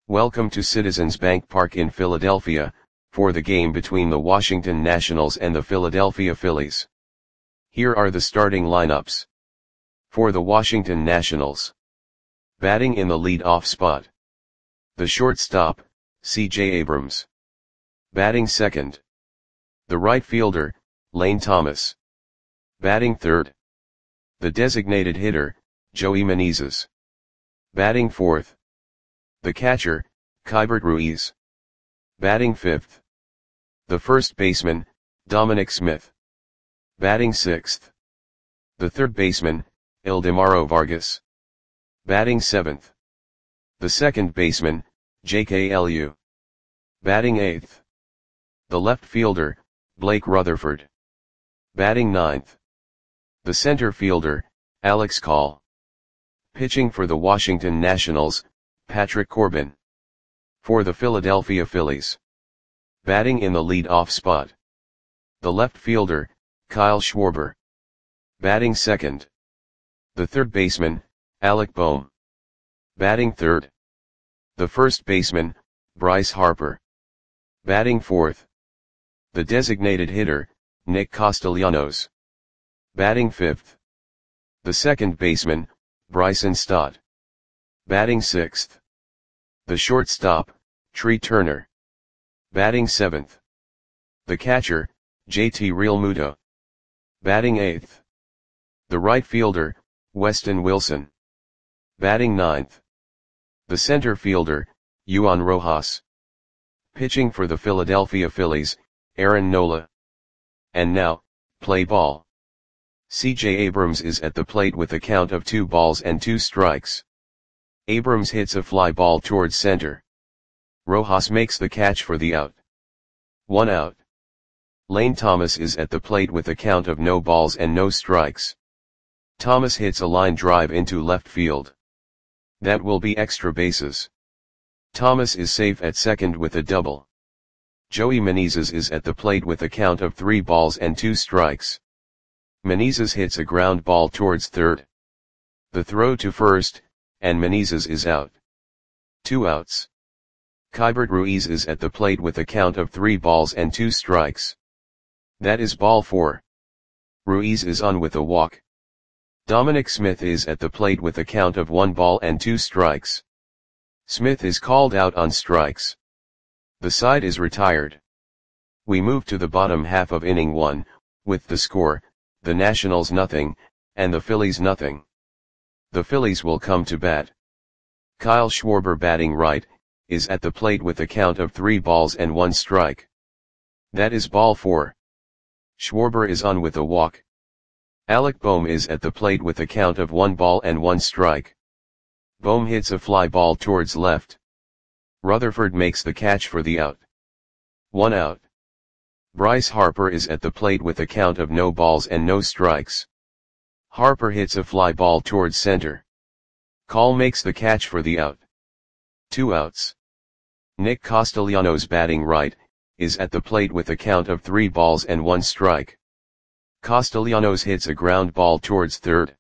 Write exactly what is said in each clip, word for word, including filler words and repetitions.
Welcome to Citizens Bank Park in Philadelphia, for the game between the Washington Nationals and the Philadelphia Phillies. Here are the starting lineups. For the Washington Nationals. Batting in the lead-off spot. The shortstop, C J Abrams. Batting second. The right fielder, Lane Thomas. Batting third. The designated hitter, Joey Meneses. Batting fourth. The catcher, Keibert Ruiz. Batting fifth. The first baseman, Dominic Smith. Batting sixth. The third baseman, Ildemaro Vargas. Batting seventh. The second baseman, J K L U. Batting eighth. The left fielder, Blake Rutherford. Batting ninth. The center fielder, Alex Call. Pitching for the Washington Nationals, Patrick Corbin. For the Philadelphia Phillies. Batting in the lead-off spot. The left fielder, Kyle Schwarber. Batting second. The third baseman, Alec Bohm. Batting third. The first baseman, Bryce Harper. Batting fourth. The designated hitter, Nick Castellanos. Batting fifth. The second baseman, Bryson Stott. Batting sixth. The shortstop, Tree Turner. Batting seventh. The catcher, J T Realmuto. Batting eighth. The right fielder, Weston Wilson. Batting ninth. The center fielder, Juan Rojas. Pitching for the Philadelphia Phillies, Aaron Nola. And now, play ball. C J Abrams is at the plate with a count of two balls and two strikes. Abrams hits a fly ball towards center. Rojas makes the catch for the out. One out. Lane Thomas is at the plate with a count of no balls and no strikes. Thomas hits a line drive into left field. That will be extra bases. Thomas is safe at second with a double. Joey Meneses is at the plate with a count of three balls and two strikes. Meneses hits a ground ball towards third. The throw to first, and Meneses is out. Two outs. Keibert Ruiz is at the plate with a count of three balls and two strikes. That is ball four. Ruiz is on with a walk. Dominic Smith is at the plate with a count of one ball and two strikes. Smith is called out on strikes. The side is retired. We move to the bottom half of inning one, with the score, the Nationals nothing, and the Phillies nothing. The Phillies will come to bat. Kyle Schwarber batting right, is at the plate with a count of three balls and one strike. That is ball four. Schwarber is on with a walk. Alec Bohm is at the plate with a count of one ball and one strike. Bohm hits a fly ball towards left. Rutherford makes the catch for the out. One out. Bryce Harper is at the plate with a count of no balls and no strikes. Harper hits a fly ball towards center. Call makes the catch for the out. Two outs. Nick Castellanos batting right, is at the plate with a count of three balls and one strike. Castellanos hits a ground ball towards third.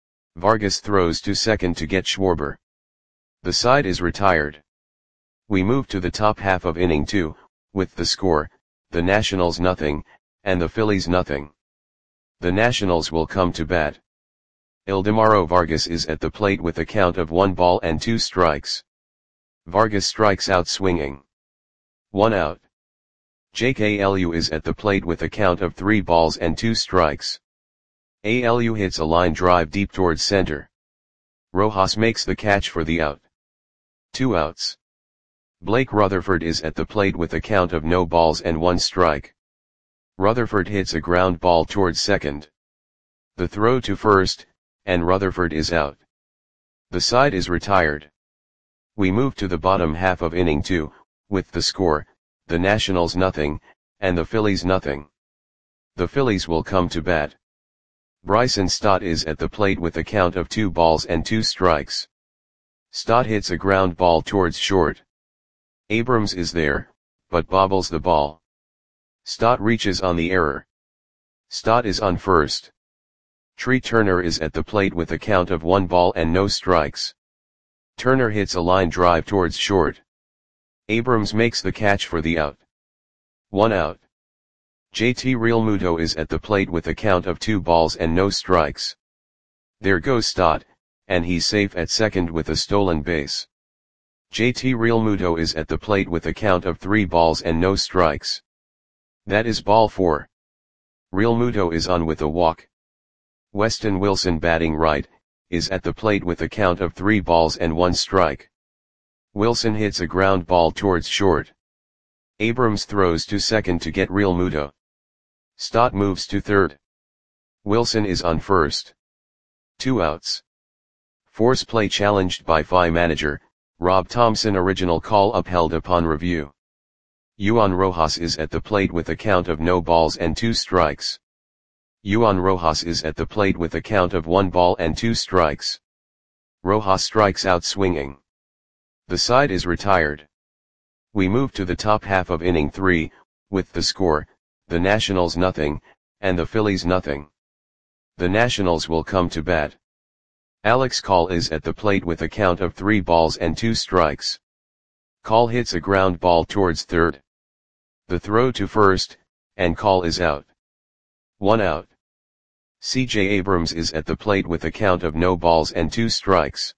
Vargas throws to second to get Schwarber. The side is retired. We move to the top half of inning two, with the score, the Nationals nothing, and the Phillies nothing. The Nationals will come to bat. Ildemaro Vargas is at the plate with a count of one ball and two strikes. Vargas strikes out swinging. One out. J K L U is at the plate with a count of three balls and two strikes. A L U hits a line drive deep towards center. Rojas makes the catch for the out. Two outs. Blake Rutherford is at the plate with a count of no balls and one strike. Rutherford hits a ground ball towards second. The throw to first, and Rutherford is out. The side is retired. We move to the bottom half of inning two, with the score, the Nationals nothing, and the Phillies nothing. The Phillies will come to bat. Bryson Stott is at the plate with a count of two balls and two strikes. Stott hits a ground ball towards short. Abrams is there, but bobbles the ball. Stott reaches on the error. Stott is on first. Tree Turner is at the plate with a count of one ball and no strikes. Turner hits a line drive towards short. Abrams makes the catch for the out. One out. J T Realmuto is at the plate with a count of two balls and no strikes. There goes Stott, and he's safe at second with a stolen base. J T Realmuto is at the plate with a count of three balls and no strikes. That is ball four. Realmuto is on with a walk. Weston Wilson, batting right, is at the plate with a count of three balls and one strike. Wilson hits a ground ball towards short. Abrams throws to second to get Realmuto. Stott moves to third. Wilson is on first. Two outs. Force play challenged by F I manager, Rob Thompson. Original call upheld upon review. Juan Rojas is at the plate with a count of no balls and two strikes. Juan Rojas is at the plate with a count of one ball and two strikes. Rojas strikes out swinging. The side is retired. We move to the top half of inning three, with the score, the Nationals nothing, and the Phillies nothing. The Nationals will come to bat. Alex Call is at the plate with a count of three balls and two strikes. Call hits a ground ball towards third. The throw to first, and Call is out. One out. C J Abrams is at the plate with a count of no balls and two strikes.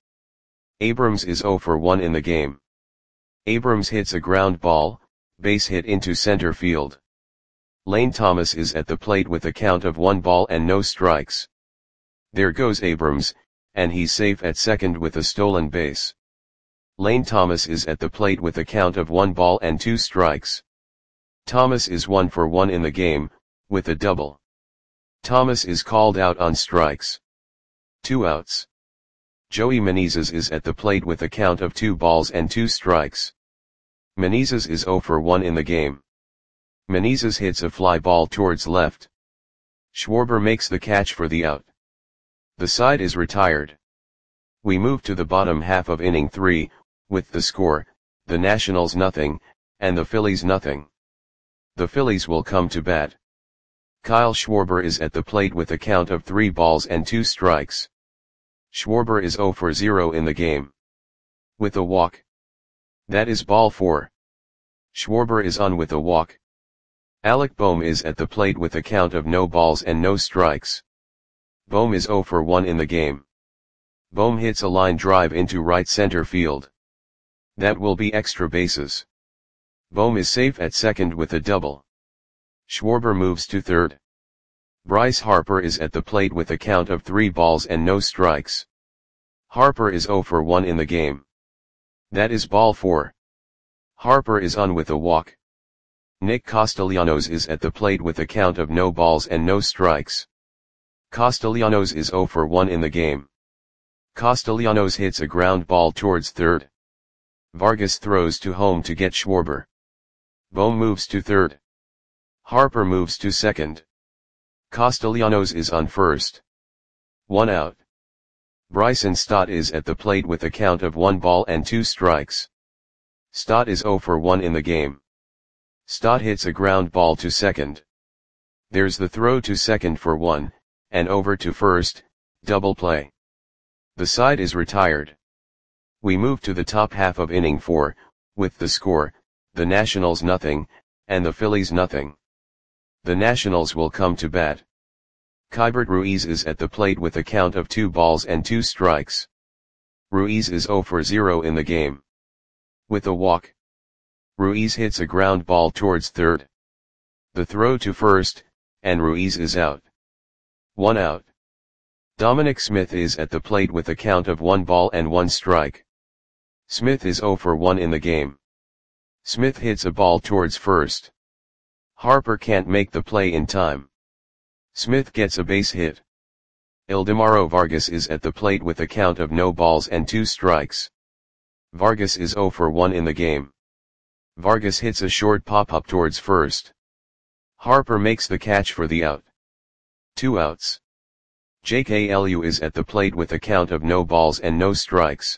Abrams is zero for one in the game. Abrams hits a ground ball, base hit into center field. Lane Thomas is at the plate with a count of one ball and no strikes. There goes Abrams, and he's safe at second with a stolen base. Lane Thomas is at the plate with a count of one ball and two strikes. Thomas is one for one in the game, with a double. Thomas is called out on strikes. Two outs. Joey Menezes is at the plate with a count of two balls and two strikes. Menezes is zero for one in the game. Menezes hits a fly ball towards left. Schwarber makes the catch for the out. The side is retired. We move to the bottom half of inning three, with the score, the Nationals nothing, and the Phillies nothing. The Phillies will come to bat. Kyle Schwarber is at the plate with a count of three balls and two strikes. Schwarber is zero for zero in the game. With a walk. That is ball four. Schwarber is on with a walk. Alec Bohm is at the plate with a count of no balls and no strikes. Bohm is zero for one in the game. Bohm hits a line drive into right center field. That will be extra bases. Bohm is safe at second with a double. Schwarber moves to third. Bryce Harper is at the plate with a count of three balls and no strikes. Harper is zero for one in the game. That is ball four. Harper is on with a walk. Nick Castellanos is at the plate with a count of no balls and no strikes. Castellanos is zero for one in the game. Castellanos hits a ground ball towards third. Vargas throws to home to get Schwarber. Bohm moves to third. Harper moves to second. Castellanos is on first. One out. Bryson Stott is at the plate with a count of one ball and two strikes. Stott is zero for one in the game. Stott hits a ground ball to second. There's the throw to second for one, and over to first, double play. The side is retired. We move to the top half of inning four, with the score, the Nationals nothing, and the Phillies nothing. The Nationals will come to bat. Keibert Ruiz is at the plate with a count of two balls and two strikes. Ruiz is zero for zero in the game. With a walk. Ruiz hits a ground ball towards third. The throw to first, and Ruiz is out. One out. Dominic Smith is at the plate with a count of one ball and one strike. Smith is zero for one in the game. Smith hits a ball towards first. Harper can't make the play in time. Smith gets a base hit. Ildemaro Vargas is at the plate with a count of no balls and two strikes. Vargas is zero for one in the game. Vargas hits a short pop-up towards first. Harper makes the catch for the out. Two outs. Jake A L U is at the plate with a count of no balls and no strikes.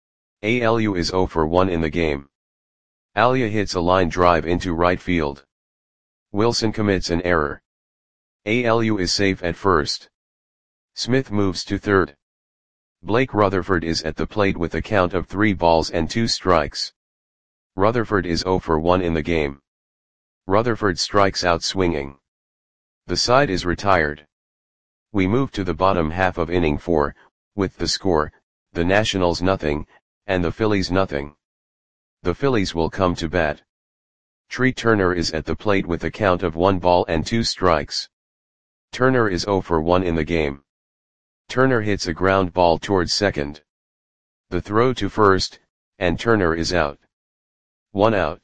A L U is zero for one in the game. Alia hits a line drive into right field. Wilson commits an error. A L U is safe at first. Smith moves to third. Blake Rutherford is at the plate with a count of three balls and two strikes. Rutherford is zero for one in the game. Rutherford strikes out swinging. The side is retired. We move to the bottom half of inning four, with the score, the Nationals nothing, and the Phillies nothing. The Phillies will come to bat. Tree Turner is at the plate with a count of one ball and two strikes. Turner is zero for one in the game. Turner hits a ground ball towards second. The throw to first, and Turner is out. One out.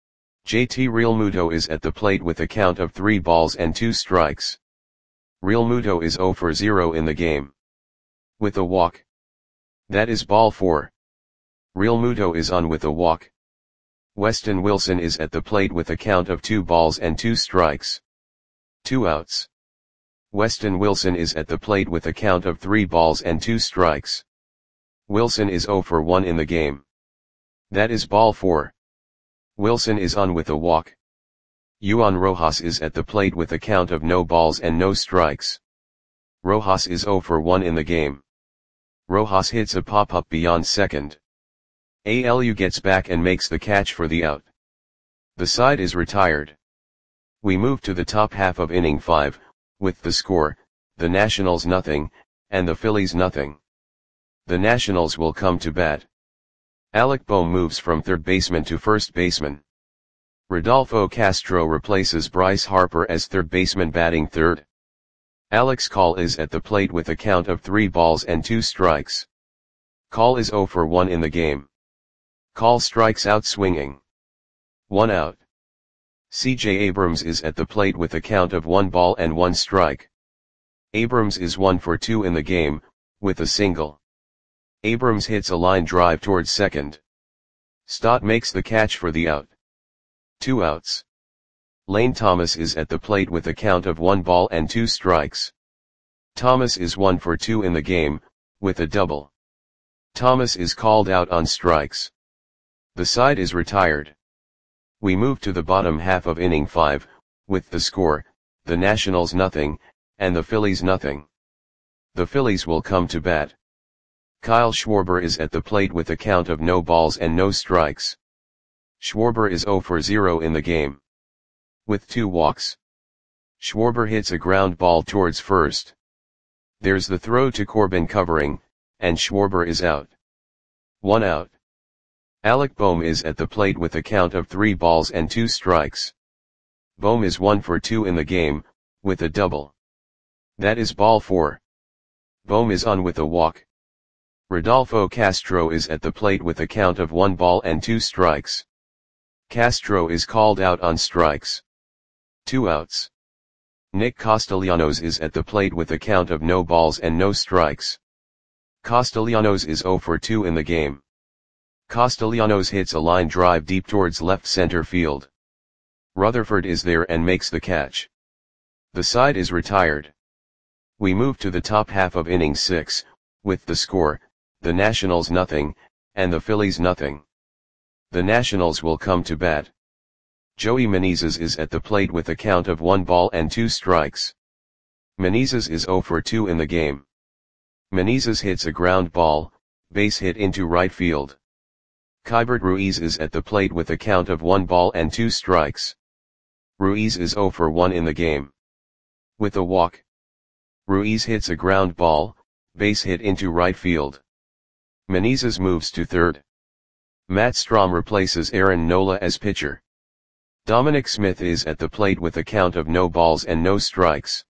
J T Realmuto is at the plate with a count of three balls and two strikes. Realmuto is zero for zero in the game. With a walk. That is ball four. Realmuto is on with a walk. Weston Wilson is at the plate with a count of two balls and two strikes. Two outs. Weston Wilson is at the plate with a count of three balls and two strikes. Wilson is zero for one in the game. That is ball four. Wilson is on with a walk. Juan Rojas is at the plate with a count of no balls and no strikes. Rojas is zero for one in the game. Rojas hits a pop-up beyond second. A L U gets back and makes the catch for the out. The side is retired. We move to the top half of inning five, with the score, the Nationals nothing, and the Phillies nothing. The Nationals will come to bat. Alec Bohm moves from third baseman to first baseman. Rodolfo Castro replaces Bryce Harper as third baseman batting third. Alex Call is at the plate with a count of three balls and two strikes. Call is zero for one in the game. Call strikes out swinging. One out. C J Abrams is at the plate with a count of one ball and one strike. Abrams is one for two in the game, with a single. Abrams hits a line drive towards second. Stott makes the catch for the out. Two outs. Lane Thomas is at the plate with a count of one ball and two strikes. Thomas is one for two in the game, with a double. Thomas is called out on strikes. The side is retired. We move to the bottom half of inning five, with the score, the Nationals nothing, and the Phillies nothing. The Phillies will come to bat. Kyle Schwarber is at the plate with a count of no balls and no strikes. Schwarber is zero for zero in the game. With two walks. Schwarber hits a ground ball towards first. There's the throw to Corbin covering, and Schwarber is out. One out. Alec Bohm is at the plate with a count of three balls and two strikes. Bohm is one for two in the game, with a double. That is ball four. Bohm is on with a walk. Rodolfo Castro is at the plate with a count of one ball and two strikes. Castro is called out on strikes. Two outs. Nick Castellanos is at the plate with a count of no balls and no strikes. Castellanos is zero for two in the game. Castellanos hits a line drive deep towards left center field. Rutherford is there and makes the catch. The side is retired. We move to the top half of inning six, with the score, the Nationals nothing, and the Phillies nothing. The Nationals will come to bat. Joey Menezes is at the plate with a count of one ball and two strikes. Menezes is zero for two in the game. Menezes hits a ground ball, base hit into right field. Keibert Ruiz is at the plate with a count of one ball and two strikes. Ruiz is zero for one in the game. With a walk. Ruiz hits a ground ball, base hit into right field. Menezes moves to third. Matt Strahm replaces Aaron Nola as pitcher. Dominic Smith is at the plate with a count of no balls and no strikes.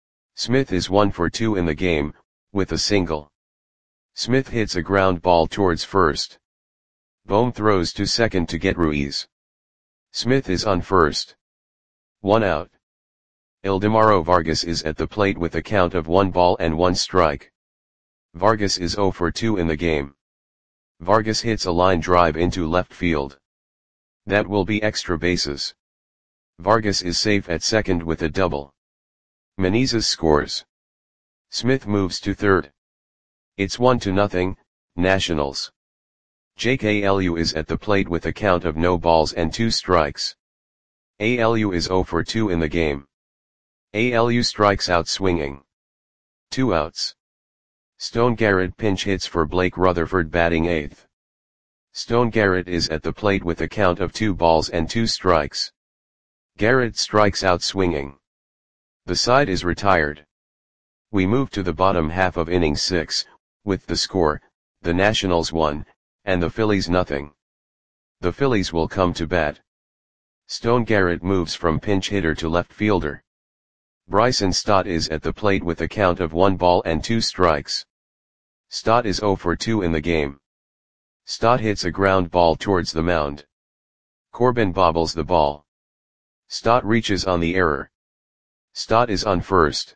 Smith is one for two in the game, with a single. Smith hits a ground ball towards first. Bohm throws to second to get Ruiz. Smith is on first. One out. Ildemaro Vargas is at the plate with a count of one ball and one strike. Vargas is zero for two in the game. Vargas hits a line drive into left field. That will be extra bases. Vargas is safe at second with a double. Menezes scores. Smith moves to third. It's one to nothing, Nationals. Jake A L U is at the plate with a count of no balls and two strikes. A L U is zero for two in the game. A L U strikes out swinging. Two outs. Stone Garrett pinch hits for Blake Rutherford batting eighth. Stone Garrett is at the plate with a count of two balls and two strikes. Garrett strikes out swinging. The side is retired. We move to the bottom half of inning six, with the score, the Nationals one, and the Phillies nothing. The Phillies will come to bat. Stone Garrett moves from pinch hitter to left fielder. Bryson Stott is at the plate with a count of one ball and two strikes. Stott is oh for two in the game. Stott hits a ground ball towards the mound. Corbin bobbles the ball. Stott reaches on the error. Stott is on first.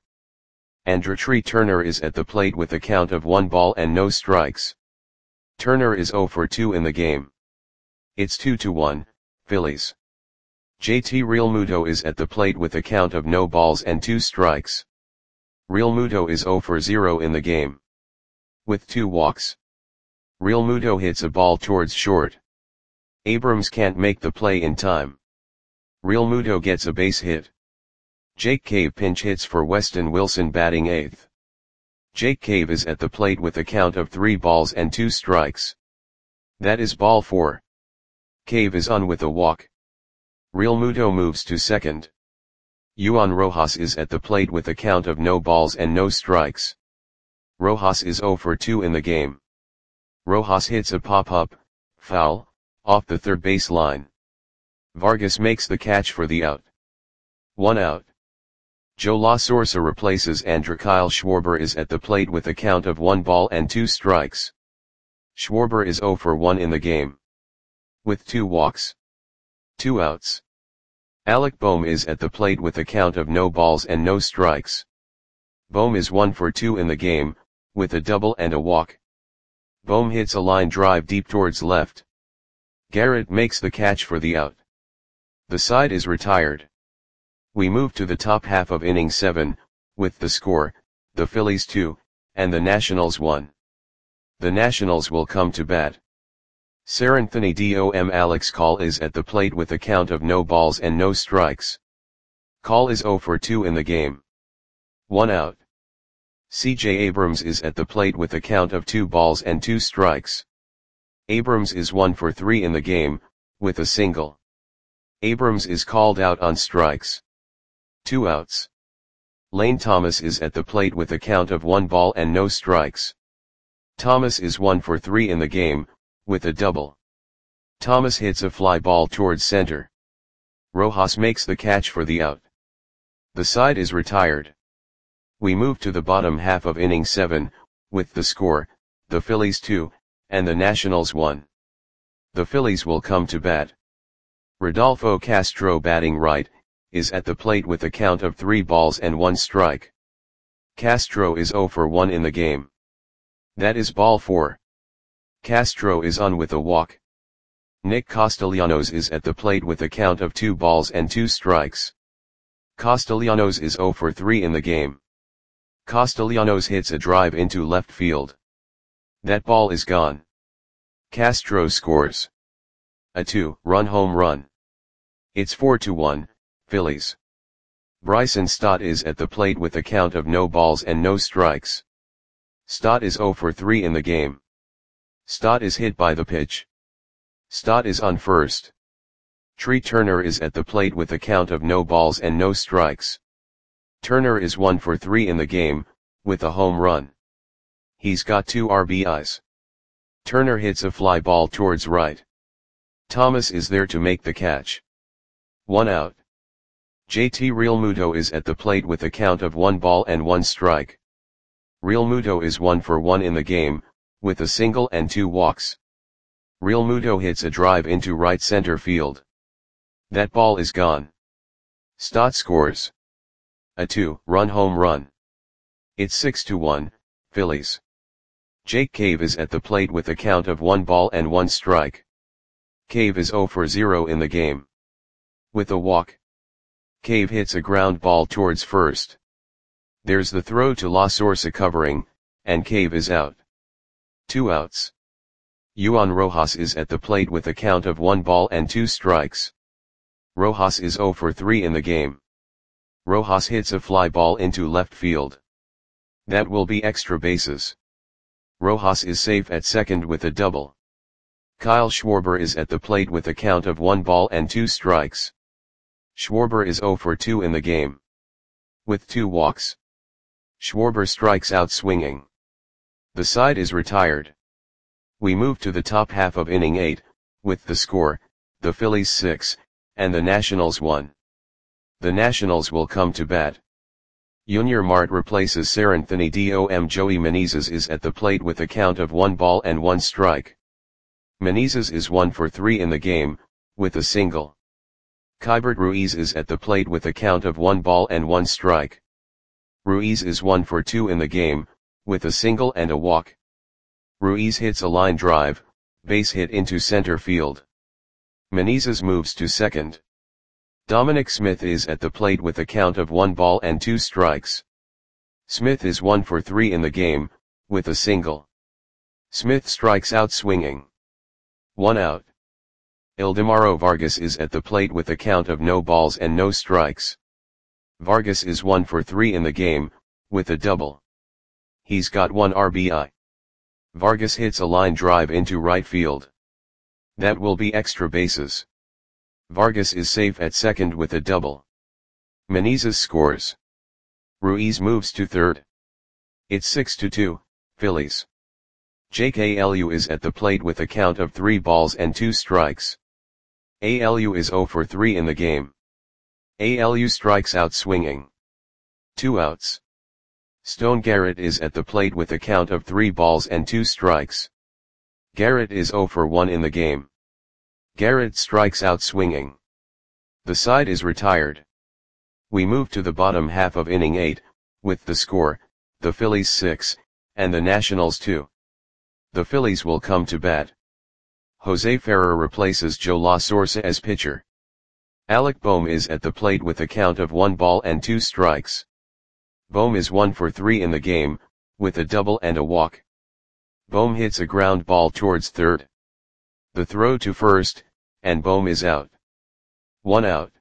Andrew Turner is at the plate with a count of one ball and no strikes. Turner is oh for two in the game. It's two to one, Phillies. J T Realmuto is at the plate with a count of no balls and two strikes. Realmuto is oh for zero in the game. With two walks. Realmuto hits a ball towards short. Abrams can't make the play in time. Realmuto gets a base hit. Jake Cave pinch hits for Weston Wilson batting eighth. Jake Cave is at the plate with a count of three balls and two strikes. That is ball four. Cave is on with a walk. Realmuto moves to second. Juan Rojas is at the plate with a count of no balls and no strikes. Rojas is oh for two in the game. Rojas hits a pop-up, foul, off the third base line. Vargas makes the catch for the out. One out. Joe La Sorsa replaces Andrew. Kyle Schwarber is at the plate with a count of one ball and two strikes. Schwarber is oh for one in the game. With two walks. Two outs. Alec Bohm is at the plate with a count of no balls and no strikes. Bohm is one for two in the game, with a double and a walk. Bohm hits a line drive deep towards left. Garrett makes the catch for the out. The side is retired. We move to the top half of inning seven, with the score, the Phillies two, and the Nationals one. The Nationals will come to bat. Seranthony Dom Alex Call is at the plate with a count of no balls and no strikes. Call is oh for two in the game. One out. C J Abrams is at the plate with a count of two balls and two strikes. Abrams is one for three in the game, with a single. Abrams is called out on strikes. Two outs. Lane Thomas is at the plate with a count of one ball and no strikes. Thomas is one for three in the game, with a double. Thomas hits a fly ball towards center. Rojas makes the catch for the out. The side is retired. We move to the bottom half of inning seven, with the score, the Phillies two, and the Nationals one. The Phillies will come to bat. Rodolfo Castro batting right, is at the plate with a count of three balls and one strike. Castro is oh for one in the game. That is ball four. Castro is on with a walk. Nick Castellanos is at the plate with a count of two balls and two strikes. Castellanos is oh for three in the game. Castellanos hits a drive into left field. That ball is gone. Castro scores a two-run home run. It's four to one, Phillies. Bryson Stott is at the plate with a count of no balls and no strikes. Stott is oh for three in the game. Stott is hit by the pitch. Stott is on first. Tree Turner is at the plate with a count of no balls and no strikes. Turner is one for three in the game, with a home run. He's got two R B Is. Turner hits a fly ball towards right. Thomas is there to make the catch. One out. J T Realmuto is at the plate with a count of one ball and one strike. Realmuto is one for one in the game, with a single and two walks. Realmuto hits a drive into right center field. That ball is gone. Stott scores a two-run home run. It's six to one, Phillies. Jake Cave is at the plate with a count of one ball and one strike. Cave is oh for zero in the game. With a walk. Cave hits a ground ball towards first. There's the throw to La Sorsa covering, and Cave is out. Two outs. Juan Rojas is at the plate with a count of one ball and two strikes. Rojas is oh for three in the game. Rojas hits a fly ball into left field. That will be extra bases. Rojas is safe at second with a double. Kyle Schwarber is at the plate with a count of one ball and two strikes. Schwarber is zero for two in the game. With two walks. Schwarber strikes out swinging. The side is retired. We move to the top half of inning eight, with the score, the Phillies six, and the Nationals one. The Nationals will come to bat. Yunior Marte replaces Seranthony Dom. Joey Meneses is at the plate with a count of one ball and one strike. Meneses is one for three in the game, with a single. Keibert Ruiz is at the plate with a count of one ball and one strike. Ruiz is one for two in the game, with a single and a walk. Ruiz hits a line drive, base hit into center field. Meneses moves to second. Dominic Smith is at the plate with a count of one ball and two strikes. Smith is one for three in the game, with a single. Smith strikes out swinging. One out. Ildemaro Vargas is at the plate with a count of no balls and no strikes. Vargas is one for three in the game, with a double. He's got one R B I. Vargas hits a line drive into right field. That will be extra bases. Vargas is safe at second with a double. Meneses scores. Ruiz moves to third. It's six to two, Phillies. Jake A L U is at the plate with a count of three balls and two strikes. A L U is zero for three in the game. A L U strikes out swinging. Two outs. Stone Garrett is at the plate with a count of three balls and two strikes. Garrett is zero for one in the game. Garrett strikes out swinging. The side is retired. We move to the bottom half of inning eight, with the score, the Phillies six, and the Nationals two. The Phillies will come to bat. Jose Ferrer replaces Joe La Sorsa as pitcher. Alec Bohm is at the plate with a count of one ball and two strikes. Bohm is one for three in the game, with a double and a walk. Bohm hits a ground ball towards third. The throw to first, and Bohm is out. One out.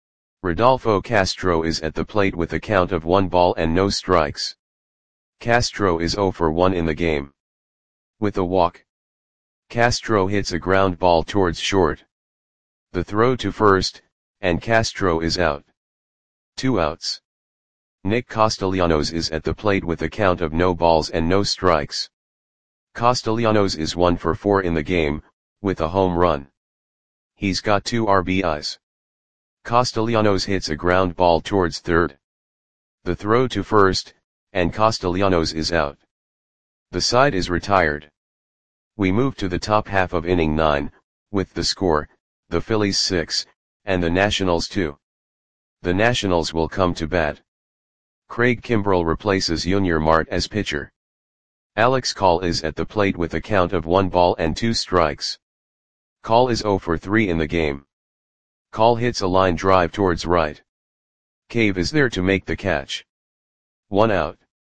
Rodolfo Castro is at the plate with a count of one ball and no strikes. Castro is zero for one in the game. With a walk. Castro hits a ground ball towards short. The throw to first, and Castro is out. Two outs. Nick Castellanos is at the plate with a count of no balls and no strikes. Castellanos is one for four in the game, with a home run. He's got two R B Is. Castellanos hits a ground ball towards third. The throw to first, and Castellanos is out. The side is retired. We move to the top half of inning nine, with the score, the Phillies six, and the Nationals two. The Nationals will come to bat. Craig Kimbrell replaces Yunior Marte as pitcher. Alex Call is at the plate with a count of one ball and two strikes. Call is zero for three in the game. Call hits a line drive towards right. Cave is there to make the catch. One out.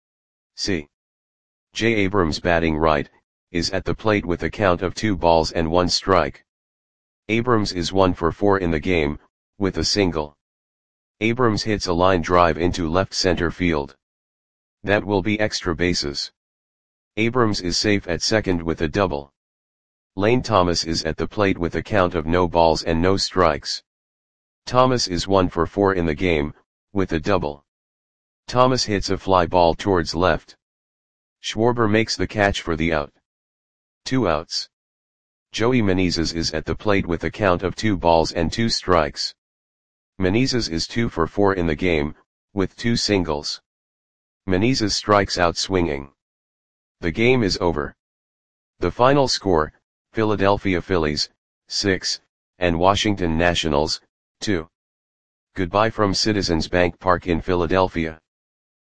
C. J. Abrams batting right, is at the plate with a count of two balls and one strike. Abrams is one for four in the game, with a single. Abrams hits a line drive into left center field. That will be extra bases. Abrams is safe at second with a double. Lane Thomas is at the plate with a count of no balls and no strikes. Thomas is one for four in the game, with a double. Thomas hits a fly ball towards left. Schwarber makes the catch for the out. Two outs. Joey Meneses is at the plate with a count of two balls and two strikes. Meneses is two for four in the game, with two singles. Meneses strikes out swinging. The game is over. The final score, Philadelphia Phillies, six, and Washington Nationals, two. Goodbye from Citizens Bank Park in Philadelphia.